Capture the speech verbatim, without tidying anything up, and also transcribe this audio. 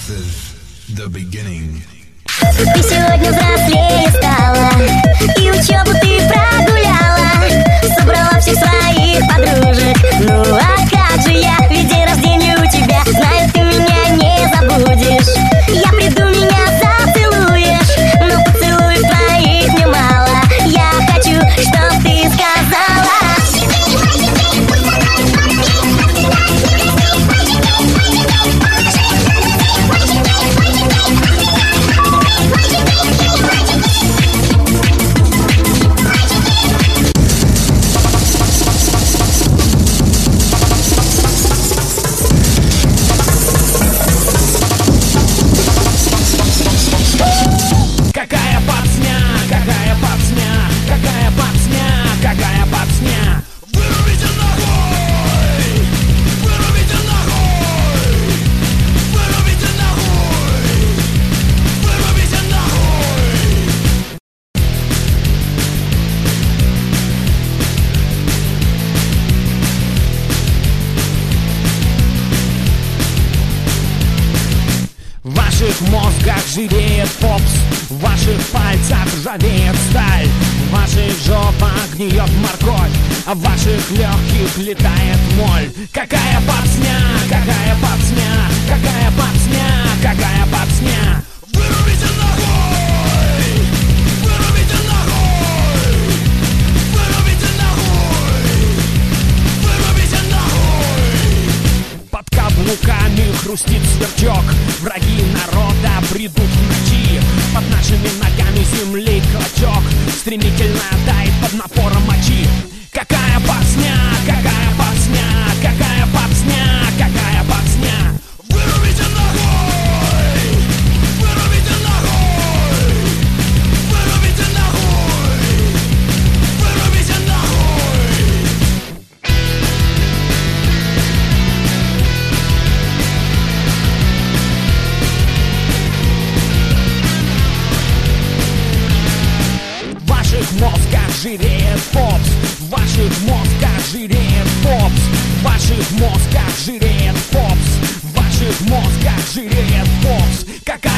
This is the beginning. Ты сегодня взрослее стала, и учебу ты прогуляла, собрала всех своих подружек. Ну а как же я, ведь день рождения у тебя, знаю, ты меня не забудешь. Я приду, меня зацелуешь, но поцелуев твоих мне мало. Я хочу, чтоб ты сказала: В ваших мозгах жиреет попс, в ваших пальцах ржавеет сталь, в ваших жопах гниет морковь, а в ваших легких летает моль. Какая пацня, какая пацня, какая пацня, какая пацня. Вырубите нахуй! Вырубите нахуй! Вырубите нахуй! Вырубите нахуй! Под каблуками хрустит сверчок, враги народа придут в ночи. Под нашими ногами земли клочок стремительно тает под напором мочи. Какая пацня, какая пацня, какая пацня, какая пацня. Вырубите нахуй! Вырубите нахуй! Вырубите нахуй! Вырубите нахуй! В ваших мозгах жиреет попс, в ваших мозгах жиреет попс, в ваших мозгах жиреет попс, в ваших мозгах жиреет попс. Какая